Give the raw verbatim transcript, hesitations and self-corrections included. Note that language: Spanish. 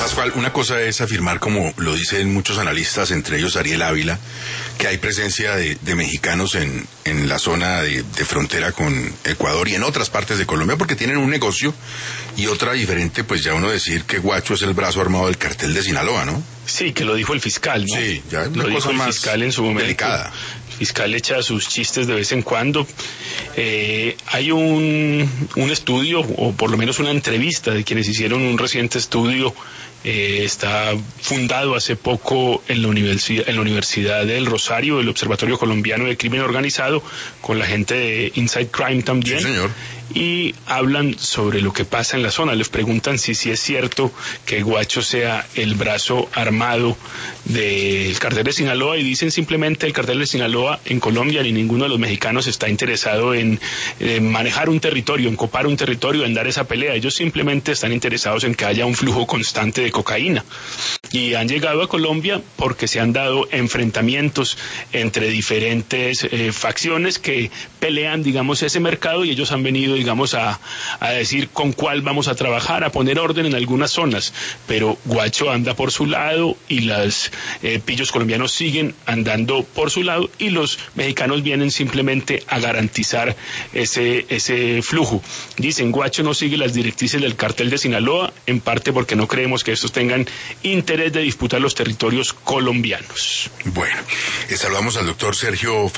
Pascual, una cosa es afirmar, como lo dicen muchos analistas, entre ellos Ariel Ávila, que hay presencia de, de mexicanos en, en la zona de, de frontera con Ecuador y en otras partes de Colombia porque tienen un negocio, y otra diferente, pues ya uno decir que Guacho es el brazo armado del cartel de Sinaloa, ¿no? Sí, que lo dijo el fiscal, ¿no? Sí, ya es una lo cosa dijo más el fiscal en su momento. delicada. El fiscal echa sus chistes de vez en cuando. Eh, hay un, un estudio, o por lo menos una entrevista de quienes hicieron un reciente estudio. Eh, está fundado hace poco en la Universidad, en la Universidad del Rosario, el Observatorio Colombiano de Crimen Organizado, con la gente de Inside Crime también. Sí, señor. Y hablan sobre lo que pasa en la zona. Les preguntan si sí es cierto que Guacho sea el brazo armado del cartel de Sinaloa, y dicen simplemente: el cartel de Sinaloa en Colombia ni ninguno de los mexicanos está interesado en eh, manejar un territorio, en copar un territorio, en dar esa pelea. Ellos simplemente están interesados en que haya un flujo constante de cocaína. Y han llegado a Colombia porque se han dado enfrentamientos entre diferentes eh, facciones que pelean, digamos, ese mercado, y ellos han venido, digamos, a, a decir con cuál vamos a trabajar, a poner orden en algunas zonas. Pero Guacho anda por su lado y los eh, pillos colombianos siguen andando por su lado, y los mexicanos vienen simplemente a garantizar ese, ese flujo. Dicen: Guacho no sigue las directrices del cartel de Sinaloa, en parte porque no creemos que estos tengan interés de disputar los territorios colombianos. Bueno, eh, saludamos al doctor Sergio